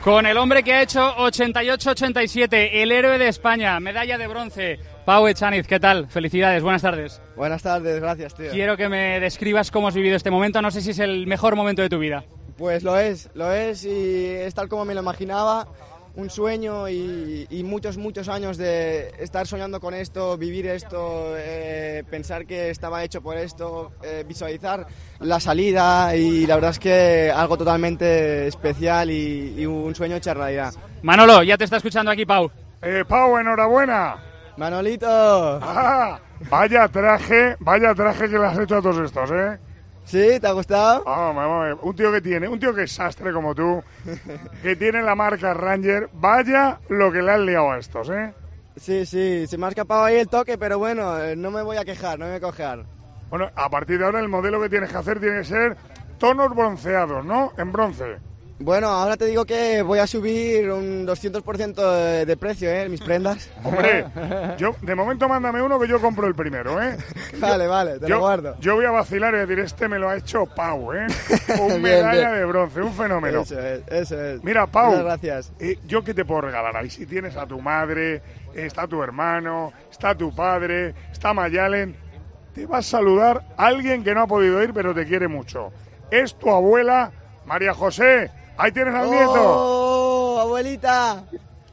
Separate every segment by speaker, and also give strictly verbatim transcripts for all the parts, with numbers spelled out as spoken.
Speaker 1: Con el hombre que ha hecho ochenta y ocho ochenta y siete, el héroe de España, medalla de bronce, Pau Echaniz, ¿qué tal? Felicidades, buenas tardes.
Speaker 2: Buenas tardes, gracias, tío.
Speaker 1: Quiero que me describas cómo has vivido este momento, no sé si es el mejor momento de tu vida.
Speaker 2: Pues lo es, lo es y es tal como me lo imaginaba, un sueño y, y muchos, muchos años de estar soñando con esto, vivir esto, eh, pensar que estaba hecho por esto, eh, visualizar la salida y la verdad es que algo totalmente especial y, y un sueño hecho realidad.
Speaker 1: Manolo, ya te está escuchando aquí Pau.
Speaker 3: Eh, Pau, enhorabuena.
Speaker 2: Manolito.
Speaker 3: Ah, vaya traje, vaya traje que le has hecho a todos estos, ¿eh?
Speaker 2: ¿Sí? ¿Te ha gustado?
Speaker 3: Oh, mamá, un tío que tiene, un tío que es sastre como tú, que tiene la marca Ranger, vaya lo que le han liado a estos, ¿eh?
Speaker 2: Sí, sí, se me ha escapado ahí el toque, pero bueno, no me voy a quejar, no me voy a quejar.
Speaker 3: Bueno, a partir de ahora el modelo que tienes que hacer tiene que ser tonos bronceados, ¿no? En bronce.
Speaker 2: Bueno, ahora te digo que voy a subir un doscientos por ciento de, de precio, ¿eh? Mis prendas.
Speaker 3: Hombre, yo de momento mándame uno que yo compro el primero, ¿eh?
Speaker 2: Vale, vale, te
Speaker 3: yo,
Speaker 2: lo guardo.
Speaker 3: Yo voy a vacilar y decir, este me lo ha hecho Pau, ¿eh? Un
Speaker 2: Bien,
Speaker 3: medalla
Speaker 2: bien.
Speaker 3: de bronce, un fenómeno.
Speaker 2: Eso es, eso es.
Speaker 3: Mira, Pau,
Speaker 2: Muchas gracias.
Speaker 3: eh, ¿yo qué te puedo regalar ahí? Si tienes a tu madre, está tu hermano, está tu padre, está Mayalen, te va a saludar alguien que no ha podido ir pero te quiere mucho. Es tu abuela, María José. Ahí tienes al nieto.
Speaker 2: ¡Oh, abuelita!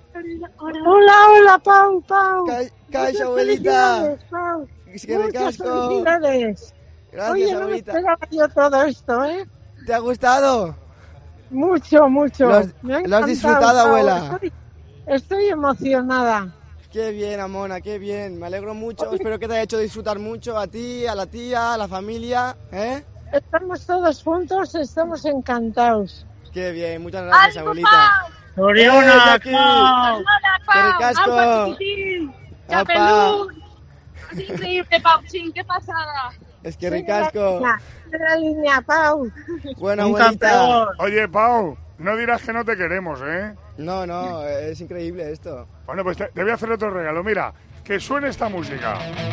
Speaker 4: Hola, hola, Pau, Pau.
Speaker 2: Ca Caixa,
Speaker 4: Muchas
Speaker 2: abuelita.
Speaker 4: felicidades, Pau.
Speaker 2: Es que me
Speaker 4: Muchas
Speaker 2: casco.
Speaker 4: felicidades.
Speaker 2: Gracias,
Speaker 4: Oye, no me
Speaker 2: abuelita.
Speaker 4: esperaba yo todo esto, ¿eh?
Speaker 2: ¿Te ha gustado?
Speaker 4: Mucho, mucho.
Speaker 2: Lo has-
Speaker 4: Me ha
Speaker 2: lo has
Speaker 4: encantado,
Speaker 2: disfrutado,
Speaker 4: Pau.
Speaker 2: abuela.
Speaker 4: Estoy, estoy emocionada.
Speaker 2: Qué bien, Amona, qué bien. Me alegro mucho. Espero que te haya hecho disfrutar mucho a ti, a la tía, a la familia, ¿eh?
Speaker 4: Estamos todos juntos, estamos encantados.
Speaker 2: Qué bien, muchas gracias,
Speaker 5: ¡Ánimo,
Speaker 2: abuelita.
Speaker 5: Pau!
Speaker 3: ¡Oriona,
Speaker 2: ¡Eh, Jackie!
Speaker 3: Pau!
Speaker 5: ¡Hola,
Speaker 2: ¡Qué
Speaker 5: Pau!
Speaker 2: ricasco!
Speaker 5: ¡Agua, chiquitín!
Speaker 2: Opa.
Speaker 5: ¡Chapelún! ¡Es increíble, Pauchín! ¡Qué pasada!
Speaker 2: Es que
Speaker 4: Soy de la
Speaker 2: ricasco.
Speaker 4: línea, de la línea, Pau.
Speaker 2: Bueno,
Speaker 1: Un
Speaker 2: abuelita.
Speaker 1: campeón.
Speaker 3: Oye, Pau, no dirás que no te queremos, ¿eh?
Speaker 2: No, no, es increíble esto.
Speaker 3: Bueno, pues te, te voy a hacer otro regalo. Mira, que suene esta música.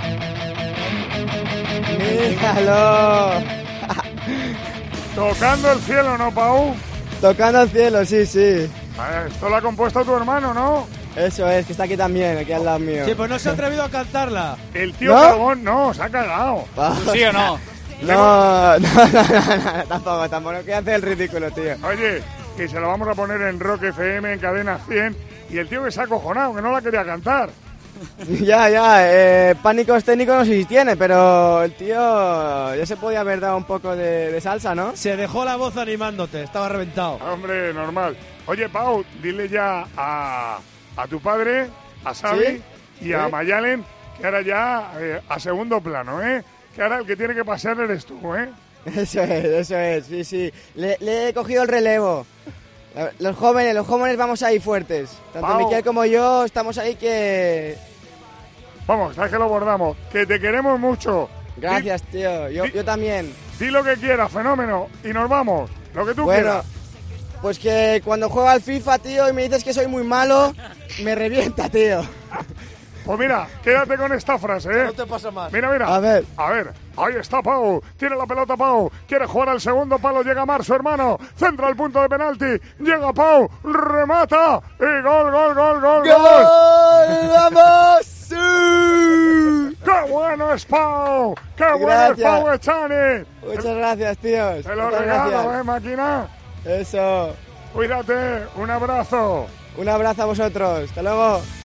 Speaker 2: Míralo.
Speaker 3: Tocando el cielo, ¿no, Pau?
Speaker 2: Tocando al cielo, sí, sí.
Speaker 3: Eh, Esto lo ha compuesto tu hermano, ¿no?
Speaker 2: Eso es, que está aquí también, aquí al lado mío.
Speaker 6: Sí, pues no se ha atrevido a cantarla.
Speaker 3: El tío
Speaker 2: ¿No?
Speaker 3: cagón no, se ha cagado.
Speaker 1: ¿Sí o no?
Speaker 2: No, no, no, no, no, tampoco, tampoco, no quiero hacer el ridículo, tío.
Speaker 3: Oye, que se lo vamos a poner en Rock F M, en Cadena cien, y el tío que se ha acojonado, que no la quería cantar.
Speaker 2: Ya, ya, eh, pánicos técnicos no sé si tiene, pero el tío ya se podía haber dado un poco de, de salsa, ¿no?
Speaker 6: Se dejó la voz animándote, estaba reventado.
Speaker 3: Hombre, normal. Oye, Pau, dile ya a, a tu padre, a Xavi
Speaker 2: ¿Sí?
Speaker 3: y a
Speaker 2: ¿Sí?
Speaker 3: Mayalen, que ahora ya eh, a segundo plano, ¿eh? Que ahora el que tiene que pasear eres tú, ¿eh?
Speaker 2: Eso es, eso es, sí, sí. Le, le he cogido el relevo. Los jóvenes, los jóvenes vamos ahí fuertes. Tanto
Speaker 3: Pau.
Speaker 2: Miquel como yo estamos ahí que...
Speaker 3: Vamos, sabes que lo bordamos. Que te queremos mucho.
Speaker 2: Gracias, tío. Yo,
Speaker 3: di-
Speaker 2: yo también.
Speaker 3: Di, di lo que quieras, fenómeno. Y nos vamos. Lo que tú
Speaker 2: Bueno,
Speaker 3: quieras.
Speaker 2: pues que cuando juego al FIFA, tío, y me dices que soy muy malo, me revienta, tío.
Speaker 3: Pues mira, quédate con esta frase, ¿eh?
Speaker 6: No te pasa más.
Speaker 3: Mira, mira.
Speaker 2: A ver.
Speaker 3: A ver, ahí está Pau. Tiene la pelota Pau. Quiere jugar al segundo palo. Llega Mar, su hermano. Centra el punto de penalti. Llega Pau. Remata. Y gol, gol, gol, gol, gol.
Speaker 2: ¡Gol! ¡Vamos! ¡Sí!
Speaker 3: ¡Qué bueno es Pau! ¡Qué bueno es
Speaker 2: Gracias.
Speaker 3: Pau Echani!
Speaker 2: Muchas gracias, tíos.
Speaker 3: Te lo
Speaker 2: Muchas
Speaker 3: regalo,
Speaker 2: gracias.
Speaker 3: ¿eh, máquina?
Speaker 2: Eso.
Speaker 3: Cuídate. Un abrazo.
Speaker 2: Un abrazo a vosotros. Hasta luego.